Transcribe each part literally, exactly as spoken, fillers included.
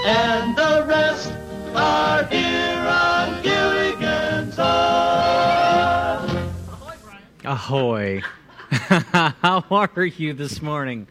and the rest are here on Gilligan's Island. Ahoy. How are you this morning?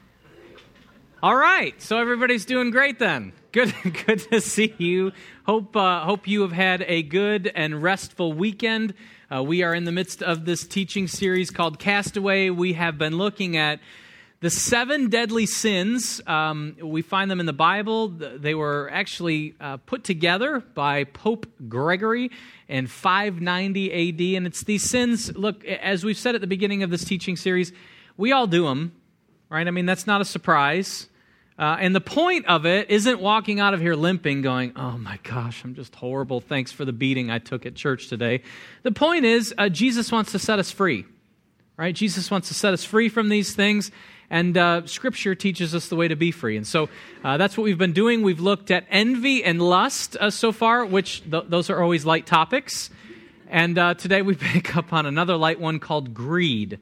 All right, so everybody's doing great then. Good, good to see you. Hope, uh, hope you have had a good and restful weekend. Uh, we are in the midst of this teaching series called Castaway. We have been looking at the seven deadly sins. Um, we find them in the Bible. They were actually uh, put together by Pope Gregory in five ninety A D. And it's these sins, look, as we've said at the beginning of this teaching series, we all do them, right? I mean, that's not a surprise. Uh, and the point of it isn't walking out of here limping, going, oh my gosh, I'm just horrible. Thanks for the beating I took at church today. The point is, uh, Jesus wants to set us free, right? Jesus wants to set us free from these things, and uh, Scripture teaches us the way to be free. And so uh, that's what we've been doing. We've looked at envy and lust uh, so far, which th- those are always light topics. And uh, today we pick up on another light one called greed.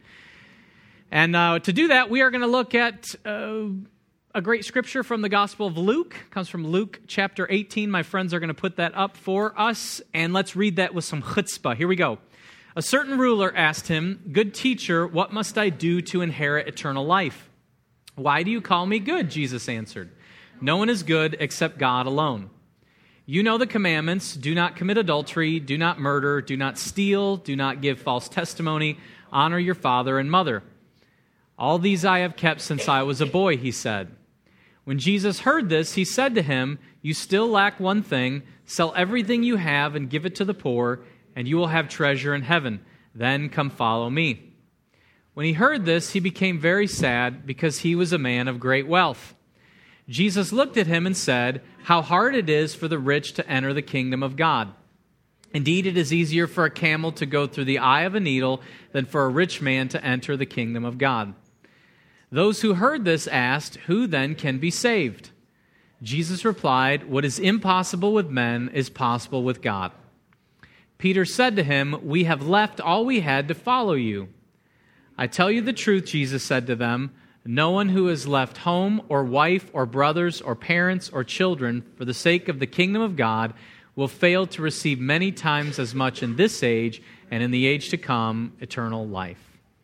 And uh, to do that, we are going to look at Uh, a great scripture from the Gospel of Luke. It comes from Luke chapter eighteen. My friends are going to put that up for us, and let's read that with some chutzpah. Here we go. A certain ruler asked him, "Good teacher, what must I do to inherit eternal life?" "Why do you call me good?" Jesus answered. "No one is good except God alone. You know the commandments: do not commit adultery, do not murder, do not steal, do not give false testimony, honor your father and mother." "All these I have kept since I was a boy," he said. When Jesus heard this, he said to him, "You still lack one thing. Sell everything you have and give it to the poor, and you will have treasure in heaven. Then come follow me." When he heard this, he became very sad because he was a man of great wealth. Jesus looked at him and said, "How hard it is for the rich to enter the kingdom of God. Indeed, it is easier for a camel to go through the eye of a needle than for a rich man to enter the kingdom of God." Those who heard this asked, "Who then can be saved?" Jesus replied, "What is impossible with men is possible with God." Peter said to him, "We have left all we had to follow you." "I tell you the truth," Jesus said to them, "no one who has left home or wife or brothers or parents or children for the sake of the kingdom of God will fail to receive many times as much in this age and in the age to come eternal life."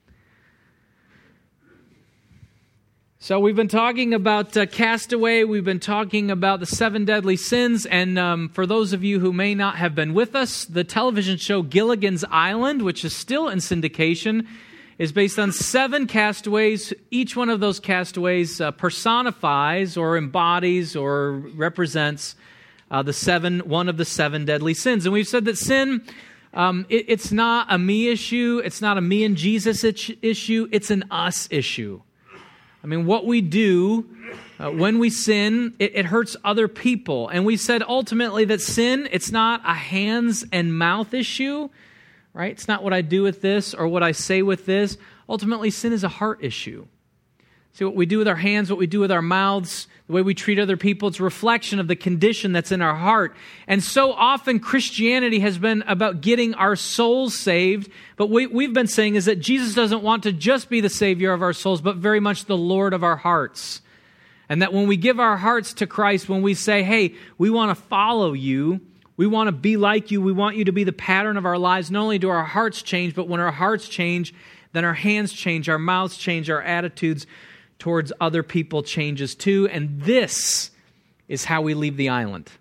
So we've been talking about uh, Castaway. We've been talking about the seven deadly sins. And um, for those of you who may not have been with us, the television show Gilligan's Island, which is still in syndication, is based on seven castaways. Each one of those castaways uh, personifies or embodies or represents uh, the seven, one of the seven deadly sins. And we've said that sin, um, it, it's not a me issue. It's not a me and Jesus itch- issue. It's an us issue. I mean, what we do uh, when we sin, it, it hurts other people. And we said ultimately that sin, it's not a hands and mouth issue, right? It's not what I do with this or what I say with this. Ultimately, sin is a heart issue. See, what we do with our hands, what we do with our mouths, the way we treat other people, it's a reflection of the condition that's in our heart. And so often Christianity has been about getting our souls saved. But what we've been saying is that Jesus doesn't want to just be the Savior of our souls, but very much the Lord of our hearts. And that when we give our hearts to Christ, when we say, hey, we want to follow you, we want to be like you, we want you to be the pattern of our lives, not only do our hearts change, but when our hearts change, then our hands change, our mouths change, our attitudes towards other people changes too. And this is how we leave the island.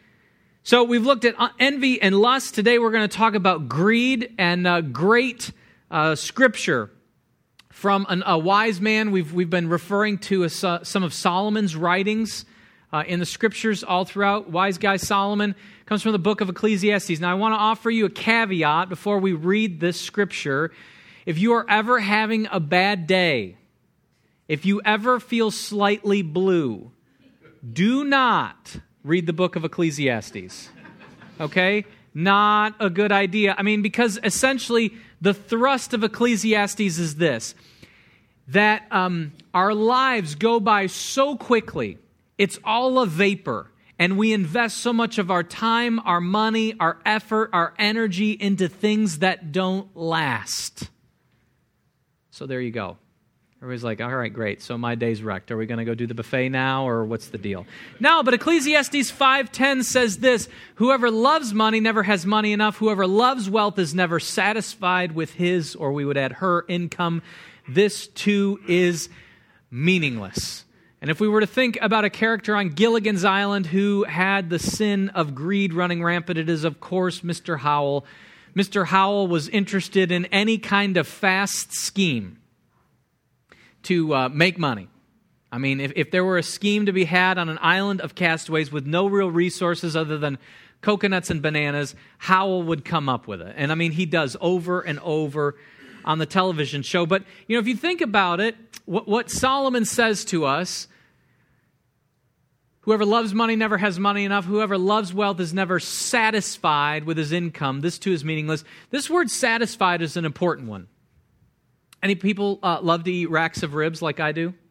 So we've looked at envy and lust. Today we're going to talk about greed and uh, great uh, scripture from an, a wise man. We've, we've been referring to a, some of Solomon's writings uh, in the scriptures all throughout. Wise guy Solomon comes from the book of Ecclesiastes. Now I want to offer you a caveat before we read this scripture. If you are ever having a bad day, if you ever feel slightly blue, do not read the book of Ecclesiastes, okay? Not a good idea. I mean, because essentially the thrust of Ecclesiastes is this, that um, our lives go by so quickly, it's all a vapor, and we invest so much of our time, our money, our effort, our energy into things that don't last. So there you go. Everybody's like, all right, great, so my day's wrecked. Are we going to go do the buffet now, or what's the deal? No, but Ecclesiastes five ten says this, whoever loves money never has money enough. Whoever loves wealth is never satisfied with his, or we would add her, income. This too is meaningless. And if we were to think about a character on Gilligan's Island who had the sin of greed running rampant, it is, of course, Mister Howell. Mister Howell was interested in any kind of fast scheme to uh, make money. I mean, if, if there were a scheme to be had on an island of castaways with no real resources other than coconuts and bananas, Howell would come up with it. And I mean, he does over and over on the television show. But, you know, if you think about it, what, what Solomon says to us, whoever loves money never has money enough. Whoever loves wealth is never satisfied with his income. This too is meaningless. This word satisfied is an important one. Any people uh, love to eat racks of ribs like I do?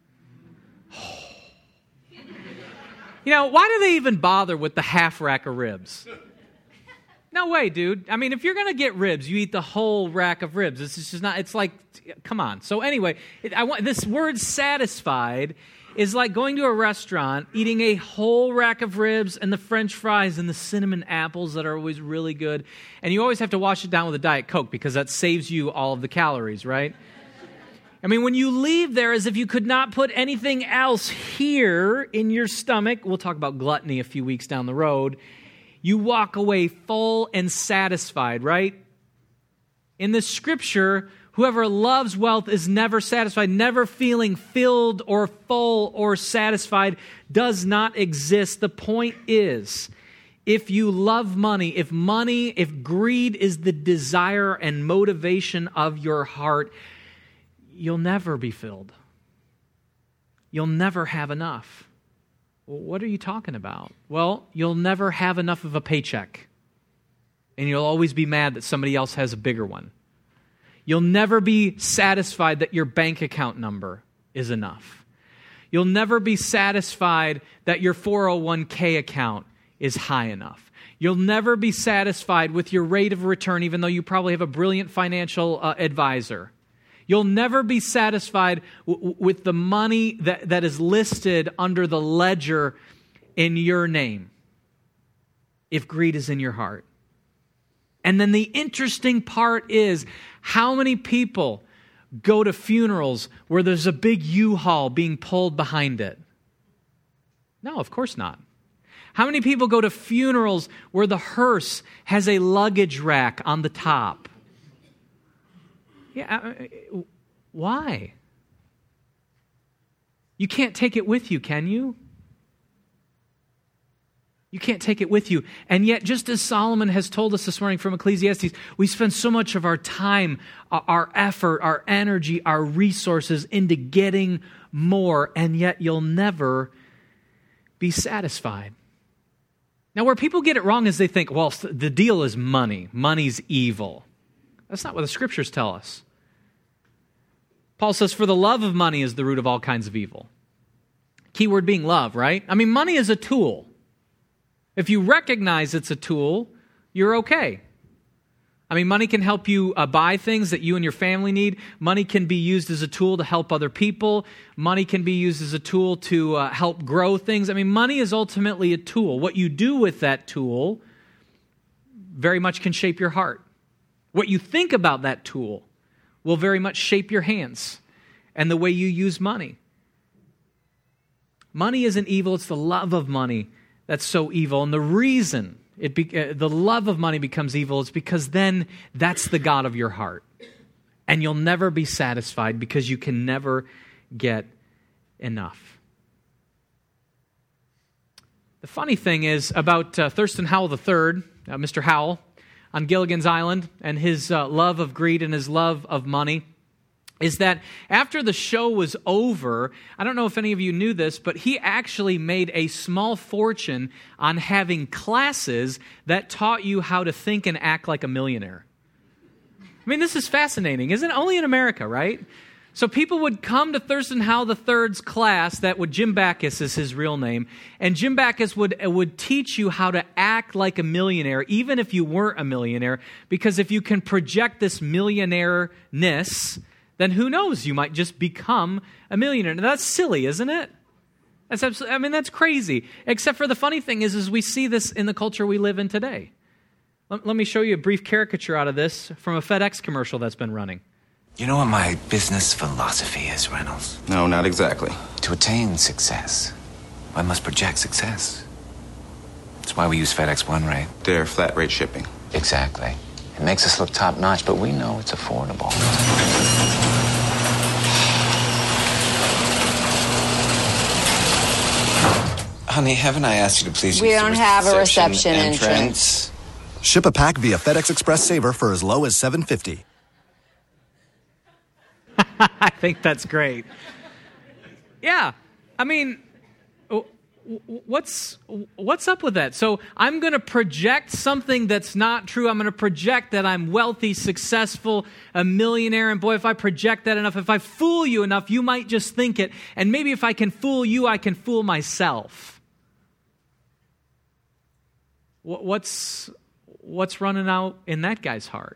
You know, why do they even bother with the half rack of ribs? No way, dude. I mean, if you're going to get ribs, you eat the whole rack of ribs. It's just not, it's like, come on. So anyway, it, I want this word satisfied is like going to a restaurant, eating a whole rack of ribs and the French fries and the cinnamon apples that are always really good. And you always have to wash it down with a Diet Coke because that saves you all of the calories, right? I mean, when you leave there as if you could not put anything else here in your stomach, we'll talk about gluttony a few weeks down the road, you walk away full and satisfied, right? In the scripture, whoever loves wealth is never satisfied. Never feeling filled or full or satisfied does not exist. The point is, if you love money, if money, if greed is the desire and motivation of your heart, you'll never be filled. You'll never have enough. Well, what are you talking about? Well, you'll never have enough of a paycheck. And you'll always be mad that somebody else has a bigger one. You'll never be satisfied that your bank account number is enough. You'll never be satisfied that your four oh one k account is high enough. You'll never be satisfied with your rate of return, even though you probably have a brilliant financial uh, advisor. You'll never be satisfied w- with the money that, that is listed under the ledger in your name if greed is in your heart. And then the interesting part is how many people go to funerals where there's a big U-Haul being pulled behind it? No, of course not. How many people go to funerals where the hearse has a luggage rack on the top? Yeah, why? You can't take it with you, can you? You can't take it with you. And yet, just as Solomon has told us this morning from Ecclesiastes, we spend so much of our time, our effort, our energy, our resources into getting more, and yet you'll never be satisfied. Now, where people get it wrong is they think, well, the deal is money. Money's evil. That's not what the scriptures tell us. Paul says, for the love of money is the root of all kinds of evil. Key word being love, right? I mean, money is a tool. If you recognize it's a tool, you're okay. I mean, money can help you uh, buy things that you and your family need. Money can be used as a tool to help other people. Money can be used as a tool to uh, help grow things. I mean, money is ultimately a tool. What you do with that tool very much can shape your heart. What you think about that tool will very much shape your hands and the way you use money. Money isn't evil, it's the love of money that's so evil. And the reason it be, uh, the love of money becomes evil is because then that's the God of your heart. And you'll never be satisfied because you can never get enough. The funny thing is about uh, Thurston Howell the third, uh, Mister Howell, on Gilligan's Island, and his uh, love of greed and his love of money, is that after the show was over, I don't know if any of you knew this, but he actually made a small fortune on having classes that taught you how to think and act like a millionaire. I mean, this is fascinating, isn't it? Only in America, right? So people would come to Thurston Howell the third's class, that would, Jim Backus is his real name, and Jim Backus would, would teach you how to act like a millionaire, even if you weren't a millionaire, because if you can project this millionaire-ness, then who knows? You might just become a millionaire. Now, that's silly, isn't it? That's absolutely, I mean, that's crazy. Except for the funny thing is, is we see this in the culture we live in today. Let, let me show you a brief caricature out of this from a FedEx commercial that's been running. You know what my business philosophy is, Reynolds? No, not exactly. To attain success, one must project success. That's why we use FedEx One Rate. They're flat rate shipping. Exactly. It makes us look top-notch, but we know it's affordable. Honey, haven't I asked you to please We use don't the have a reception reception entrance. Ship a pack via FedEx Express Saver for as low as seven dollars and fifty cents. I think that's great. Yeah, I mean, what's what's up with that? So I'm going to project something that's not true. I'm going to project that I'm wealthy, successful, a millionaire. And boy, if I project that enough, if I fool you enough, you might just think it. And maybe if I can fool you, I can fool myself. What's what's running out in that guy's heart?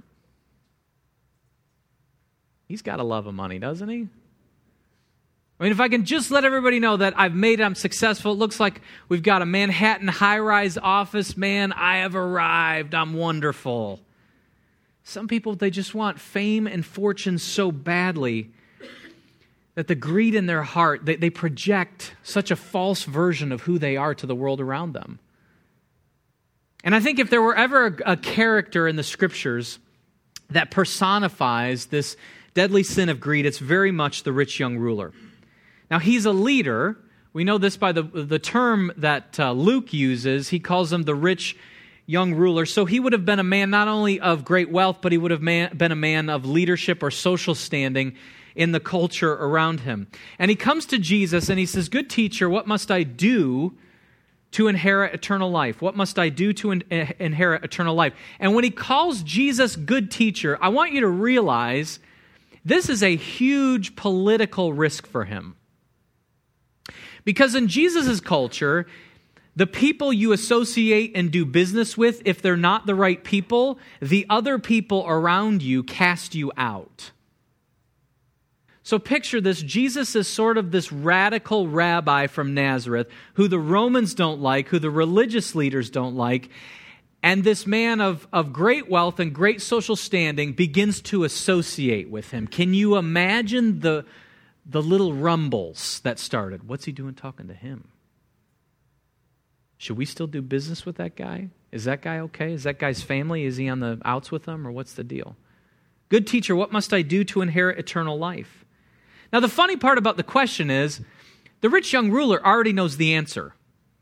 He's got a love of money, doesn't he? I mean, if I can just let everybody know that I've made it, I'm successful, it looks like we've got a Manhattan high-rise office, man, I have arrived, I'm wonderful. Some people, they just want fame and fortune so badly that the greed in their heart, they, they project such a false version of who they are to the world around them. And I think if there were ever a, a character in the Scriptures that personifies this deadly sin of greed, it's very much the rich young ruler. Now, he's a leader. We know this by the, the term that uh, Luke uses. He calls him the rich young ruler. So he would have been a man not only of great wealth, but he would have man, been a man of leadership or social standing in the culture around him. And he comes to Jesus and he says, "Good teacher, what must I do to inherit eternal life? What must I do to in- inherit eternal life?" And when he calls Jesus good teacher, I want you to realize this is a huge political risk for him. Because in Jesus' culture, the people you associate and do business with, if they're not the right people, the other people around you cast you out. So picture this. Jesus is sort of this radical rabbi from Nazareth who the Romans don't like, who the religious leaders don't like, and this man of, of great wealth and great social standing begins to associate with him. Can you imagine the, the little rumbles that started? What's he doing talking to him? Should we still do business with that guy? Is that guy okay? Is that guy's family? Is he on the outs with them, or what's the deal? Good teacher, what must I do to inherit eternal life? Now, the funny part about the question is, the rich young ruler already knows the answer.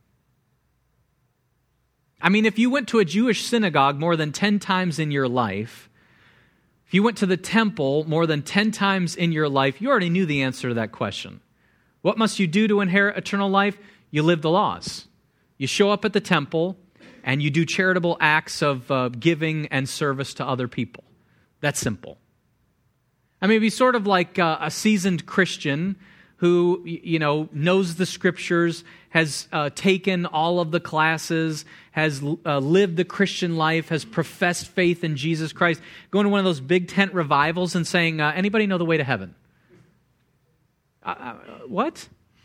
I mean, if you went to a Jewish synagogue more than ten times in your life, if you went to the temple more than ten times in your life, you already knew the answer to that question. What must you do to inherit eternal life? You live the laws. You show up at the temple and you do charitable acts of uh, giving and service to other people. That's simple. I mean, it'd be sort of like uh, a seasoned Christian who, you know, knows the Scriptures, has uh, taken all of the classes, has uh, lived the Christian life, has professed faith in Jesus Christ, going to one of those big tent revivals and saying, uh, anybody know the way to heaven? Uh, uh, what?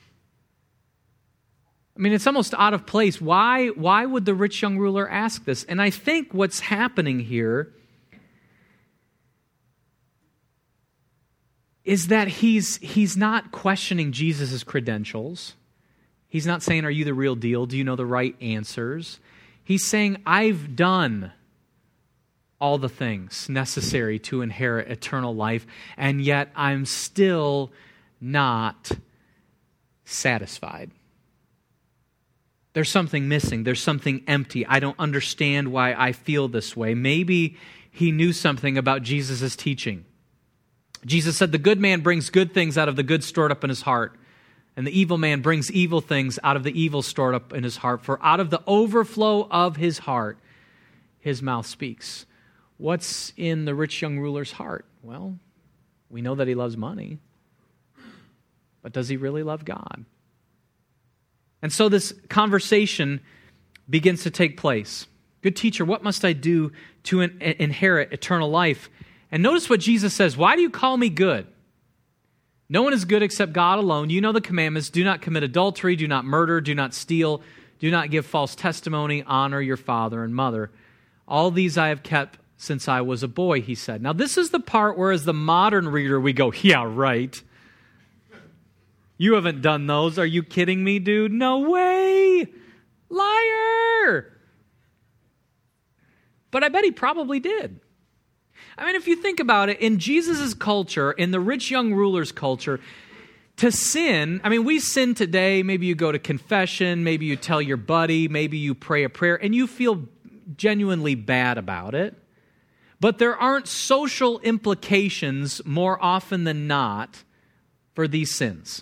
I mean, it's almost out of place. Why, why would the rich young ruler ask this? And I think what's happening here is that he's he's not questioning Jesus' credentials. He's not saying, are you the real deal? Do you know the right answers? He's saying, I've done all the things necessary to inherit eternal life, and yet I'm still not satisfied. There's something missing. There's something empty. I don't understand why I feel this way. Maybe he knew something about Jesus' teaching. Jesus said, the good man brings good things out of the good stored up in his heart, and the evil man brings evil things out of the evil stored up in his heart. For out of the overflow of his heart, his mouth speaks. What's in the rich young ruler's heart? Well, we know that he loves money, but does he really love God? And so this conversation begins to take place. Good teacher, what must I do to in- inherit eternal life? And notice what Jesus says. Why do you call me good? No one is good except God alone. You know the commandments. Do not commit adultery. Do not murder. Do not steal. Do not give false testimony. Honor your father and mother. All these I have kept since I was a boy, he said. Now, this is the part where, as the modern reader, we go, yeah, right. You haven't done those. Are you kidding me, dude? No way. Liar. But I bet he probably did. I mean, if you think about it, in Jesus' culture, in the rich young ruler's culture, to sin, I mean, we sin today. Maybe you go to confession, maybe you tell your buddy, maybe you pray a prayer, and you feel genuinely bad about it. But there aren't social implications more often than not for these sins.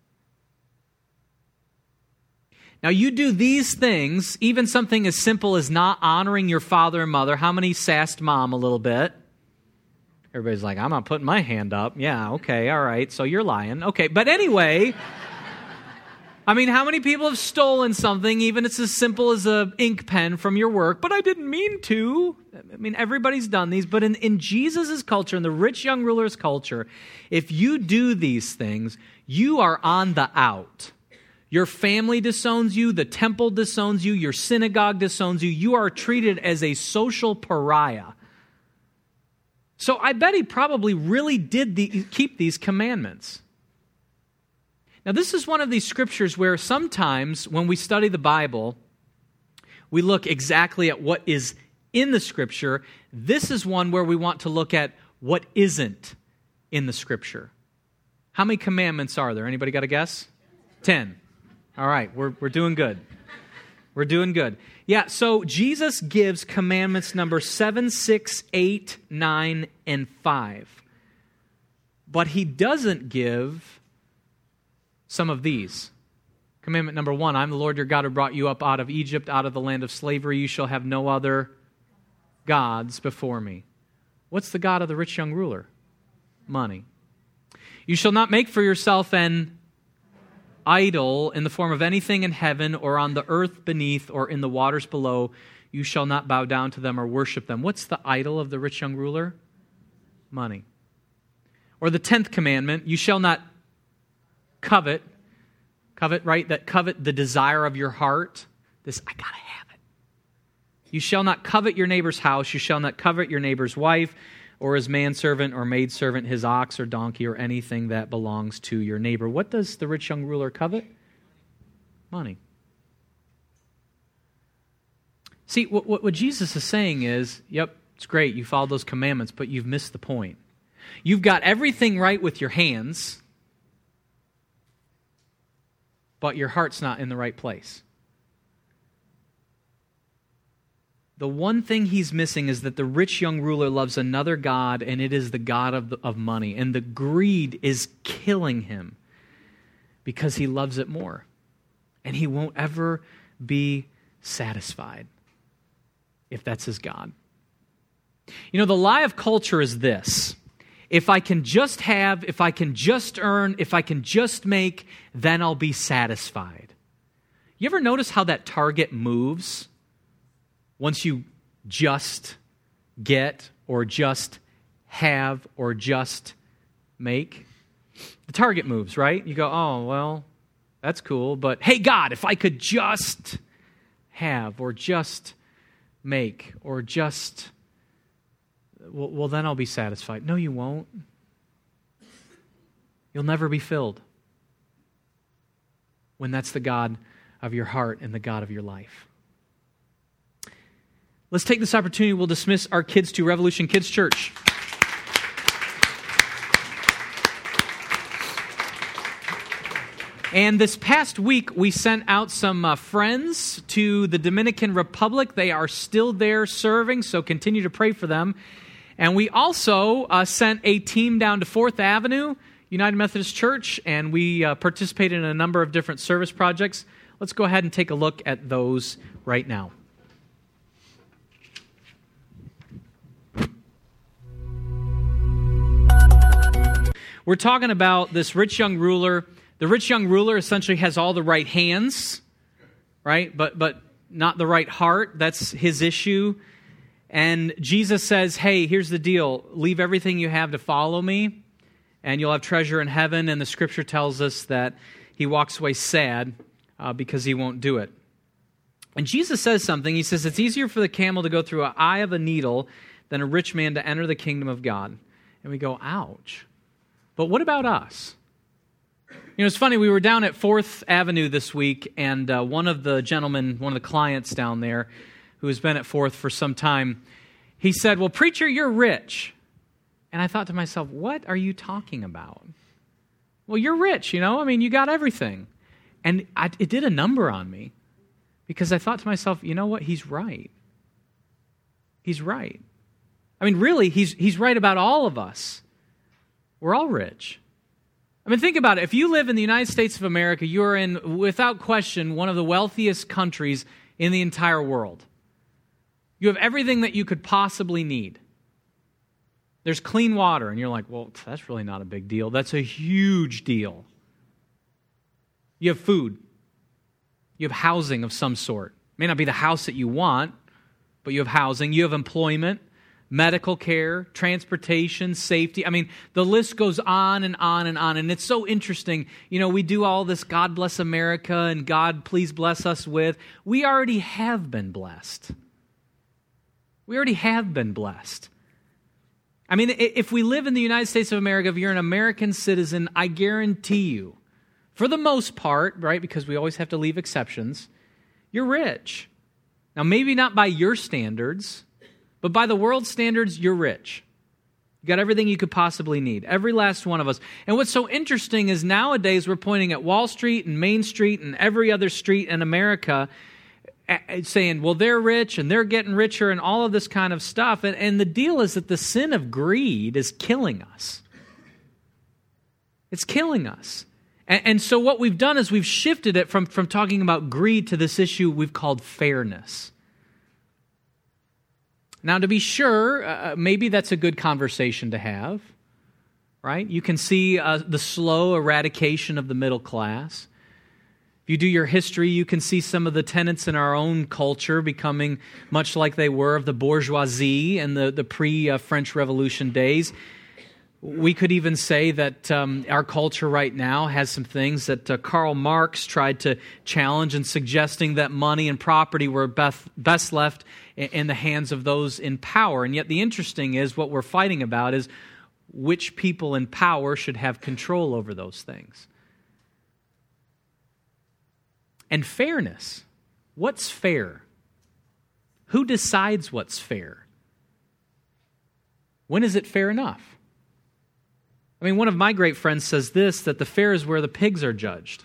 Now, you do these things, even something as simple as not honoring your father and mother. How many sassed mom a little bit? Everybody's like, I'm not putting my hand up. Yeah, okay, all right, so you're lying. Okay, but anyway, I mean, how many people have stolen something, even it's as simple as an ink pen from your work, but I didn't mean to? I mean, everybody's done these, but in, in Jesus' culture, in the rich young ruler's culture, if you do these things, you are on the out. Your family disowns you, the temple disowns you, your synagogue disowns you. You are treated as a social pariah. So I bet he probably really did the, keep these commandments. Now, this is one of these scriptures where sometimes when we study the Bible, we look exactly at what is in the scripture. This is one where we want to look at what isn't in the scripture. How many commandments are there? Anybody got a guess? Ten. All right, we're we're doing good. We're doing good. Yeah, so Jesus gives commandments number seven, six, eight, nine, and five. But he doesn't give some of these. Commandment number one, I'm the Lord your God who brought you up out of Egypt, out of the land of slavery. You shall have no other gods before me. What's the god of the rich young ruler? Money. You shall not make for yourself an idol in the form of anything in heaven or on the earth beneath or in the waters below. You shall not bow down to them or worship them. What's the idol of the rich young ruler? Money. Or the tenth commandment, you shall not covet. Covet, right? That covet the desire of your heart. This, I gotta have it. You shall not covet your neighbor's house. You shall not covet your neighbor's wife or his manservant or maidservant, his ox or donkey, or anything that belongs to your neighbor. What does the rich young ruler covet? Money. See, what, what Jesus is saying is, yep, it's great, you followed those commandments, but you've missed the point. You've got everything right with your hands, but your heart's not in the right place. The one thing he's missing is that the rich young ruler loves another god, and it is the god of, the, of money. And the greed is killing him because he loves it more. And he won't ever be satisfied if that's his god. You know, the lie of culture is this. If I can just have, if I can just earn, if I can just make, then I'll be satisfied. You ever notice how that target moves? Once you just get or just have or just make, the target moves, right? You go, oh, well, that's cool, but hey, God, if I could just have or just make or just, well, well then I'll be satisfied. No, you won't. You'll never be filled when that's the God of your heart and the God of your life. Let's take this opportunity. We'll dismiss our kids to Revolution Kids Church. And this past week, we sent out some uh, friends to the Dominican Republic. They are still there serving, so continue to pray for them. And we also uh, sent a team down to Fourth Avenue, United Methodist Church, and we uh, participated in a number of different service projects. Let's go ahead and take a look at those right now. We're talking about this rich young ruler. The rich young ruler essentially has all the right hands, right? But but not the right heart. That's his issue. And Jesus says, hey, here's the deal. Leave everything you have to follow me. and you'll have treasure in heaven, and the Scripture tells us that he walks away sad uh, because he won't do it. And Jesus says something. He says, it's easier for the camel to go through an eye of a needle than a rich man to enter the kingdom of God. And we go, ouch. But what about us? You know, it's funny, we were down at fourth Avenue this week, and uh, one of the gentlemen, one of the clients down there, who has been at fourth for some time, he said, well, preacher, you're rich. And I thought to myself, what are you talking about? Well, you're rich, you know? I mean, you got everything. And I, it did a number on me, because I thought to myself, you know what? He's right. He's right. I mean, really, he's he's right about all of us. We're all rich. I mean, think about it. If you live in the United States of America, you're in, without question, one of the wealthiest countries in the entire world. You have everything that you could possibly need. There's clean water, and you're like, well, that's really not a big deal. That's a huge deal. You have food. You have housing of some sort. It may not be the house that you want, but you have housing. You have employment, medical care, transportation, safety. I mean, the list goes on and on and on. And it's so interesting. You know, we do all this God bless America and God please bless us with. We already have been blessed. We already have been blessed. I mean, if we live in the United States of America, if you're an American citizen, I guarantee you, for the most part, right, because we always have to leave exceptions, you're rich. Now, maybe not by your standards, but by the world's standards, you're rich. You got everything you could possibly need, every last one of us. And what's so interesting is nowadays we're pointing at Wall Street and Main Street and every other street in America saying, well, they're rich and they're getting richer and all of this kind of stuff. And, and the deal is that the sin of greed is killing us. It's killing us. And, and so what we've done is we've shifted it from, from talking about greed to this issue we've called fairness. Now, to be sure, uh, maybe that's a good conversation to have, right? You can see uh, the slow eradication of the middle class. If you do your history, you can see some of the tenets in our own culture becoming much like they were of the bourgeoisie and the, the pre-French Revolution days. We could even say that um, our culture right now has some things that uh, Karl Marx tried to challenge in suggesting that money and property were best, best left in, in the hands of those in power. And yet the interesting is what we're fighting about is which people in power should have control over those things. And fairness. What's fair? Who decides what's fair? When is it fair enough? I mean, one of my great friends says this, that the fair is where the pigs are judged.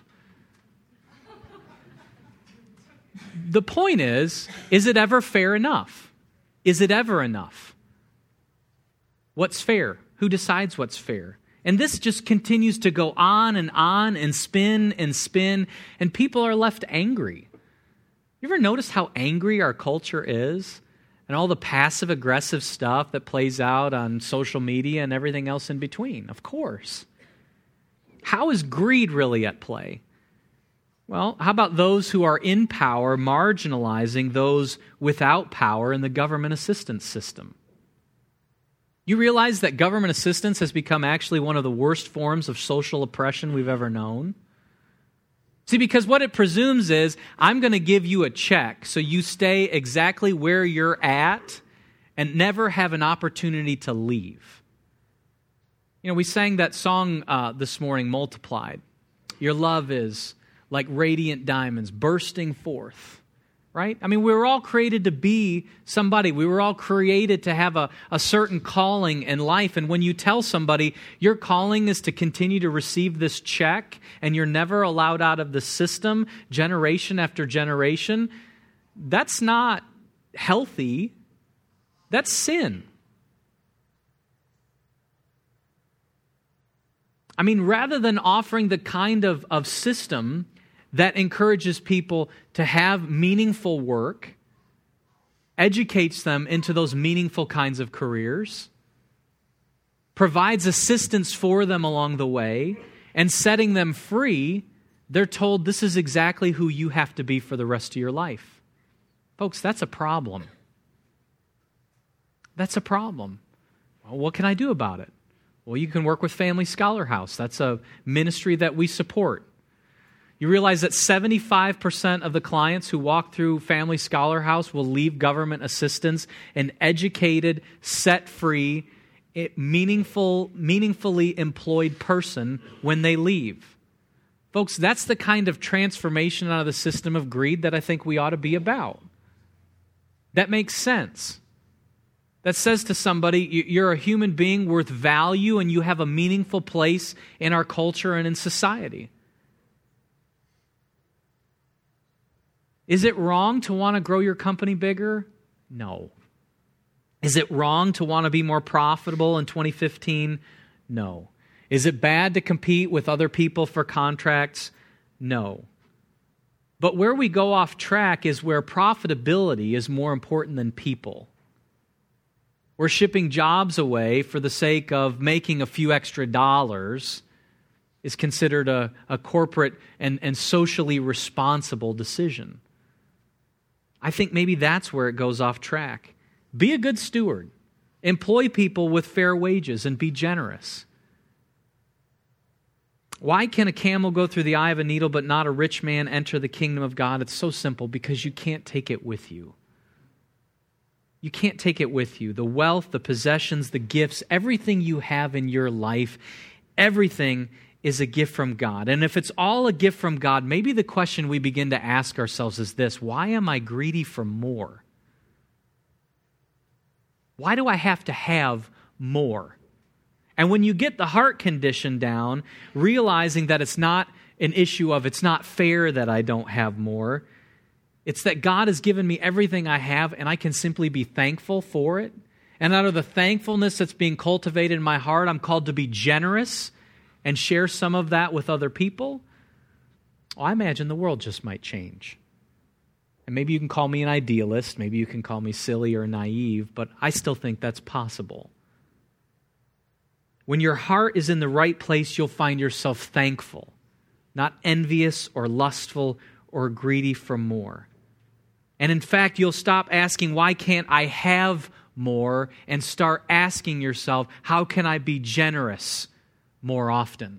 The point is, is it ever fair enough? Is it ever enough? What's fair? Who decides what's fair? And this just continues to go on and on and spin and spin, and people are left angry. You ever notice how angry our culture is? And all the passive-aggressive stuff that plays out on social media and everything else in between, of course. How is greed really at play? Well, how about those who are in power marginalizing those without power in the government assistance system? You realize that government assistance has become actually one of the worst forms of social oppression we've ever known? See, because what it presumes is, I'm going to give you a check so you stay exactly where you're at and never have an opportunity to leave. You know, we sang that song uh, this morning, Multiplied. Your love is like radiant diamonds bursting forth, right? I mean, we were all created to be somebody. We were all created to have a, a certain calling in life. And when you tell somebody your calling is to continue to receive this check and you're never allowed out of the system generation after generation, that's not healthy. That's sin. I mean, rather than offering the kind of, of system that encourages people to have meaningful work, educates them into those meaningful kinds of careers, provides assistance for them along the way, and setting them free, they're told this is exactly who you have to be for the rest of your life. Folks, that's a problem. That's a problem. Well, what can I do about it? Well, you can work with Family Scholar House. That's a ministry that we support. You realize that seventy-five percent of the clients who walk through Family Scholar House will leave government assistance an educated, set-free, meaningful, meaningfully employed person when they leave. Folks, that's the kind of transformation out of the system of greed that I think we ought to be about. That makes sense. That says to somebody, you're a human being worth value and you have a meaningful place in our culture and in society. Is it wrong to want to grow your company bigger? No. Is it wrong to want to be more profitable in twenty fifteen? No. Is it bad to compete with other people for contracts? No. But where we go off track is where profitability is more important than people. We're shipping jobs away for the sake of making a few extra dollars is considered a, a corporate and, and socially responsible decision. I think maybe that's where it goes off track. Be a good steward. Employ people with fair wages and be generous. Why can a camel go through the eye of a needle but not a rich man enter the kingdom of God? It's so simple, because you can't take it with you. You can't take it with you. The wealth, the possessions, the gifts, everything you have in your life, everything is a gift from God. And if it's all a gift from God, maybe the question we begin to ask ourselves is this: why am I greedy for more? Why do I have to have more? And when you get the heart condition down, realizing that it's not an issue of it's not fair that I don't have more, it's that God has given me everything I have and I can simply be thankful for it. And out of the thankfulness that's being cultivated in my heart, I'm called to be generous and share some of that with other people. Well, I imagine the world just might change. And maybe you can call me an idealist, maybe you can call me silly or naive, but I still think that's possible. When your heart is in the right place, you'll find yourself thankful, not envious or lustful or greedy for more. And in fact, you'll stop asking, why can't I have more, and start asking yourself, how can I be generous more often?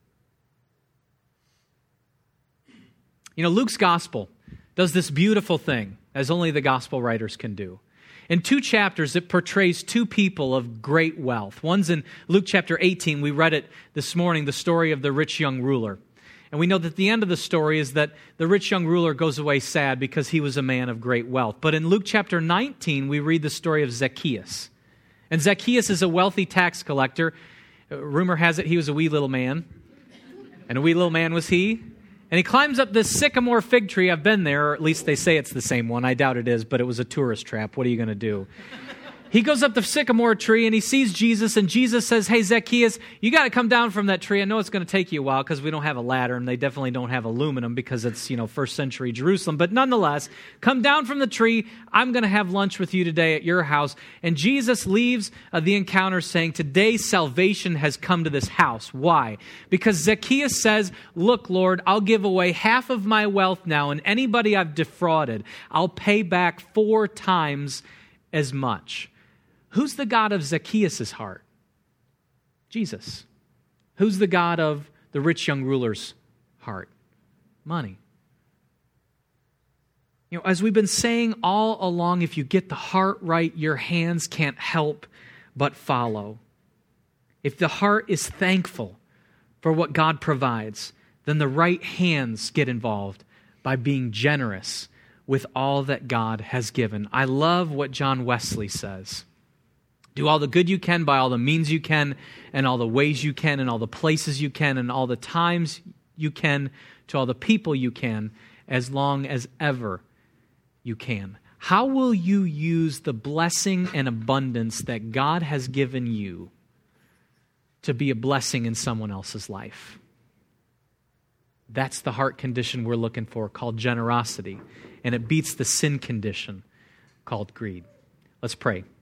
You know, Luke's gospel does this beautiful thing, as only the gospel writers can do. In two chapters, it portrays two people of great wealth. One's in Luke chapter eighteen. We read it this morning, the story of the rich young ruler. And we know that the end of the story is that the rich young ruler goes away sad because he was a man of great wealth. But in Luke chapter nineteen, we read the story of Zacchaeus. And Zacchaeus is a wealthy tax collector. Rumor has it he was a wee little man. And a wee little man was he. And he climbs up this sycamore fig tree. I've been there, or at least they say it's the same one. I doubt it is, but it was a tourist trap. What are you going to do? He goes up the sycamore tree and he sees Jesus, and Jesus says, hey, Zacchaeus, you got to come down from that tree. I know it's going to take you a while because we don't have a ladder, and they definitely don't have aluminum because it's, you know, first century Jerusalem. But nonetheless, come down from the tree. I'm going to have lunch with you today at your house. And Jesus leaves uh, the encounter saying, today salvation has come to this house. Why? Because Zacchaeus says, look, Lord, I'll give away half of my wealth now, and anybody I've defrauded, I'll pay back four times as much. Who's the God of Zacchaeus' heart? Jesus. Who's the God of the rich young ruler's heart? Money. You know, as we've been saying all along, if you get the heart right, your hands can't help but follow. If the heart is thankful for what God provides, then the right hands get involved by being generous with all that God has given. I love what John Wesley says. Do all the good you can by all the means you can, and all the ways you can, and all the places you can, and all the times you can, to all the people you can, as long as ever you can. How will you use the blessing and abundance that God has given you to be a blessing in someone else's life? That's the heart condition we're looking for, called generosity. And it beats the sin condition called greed. Let's pray.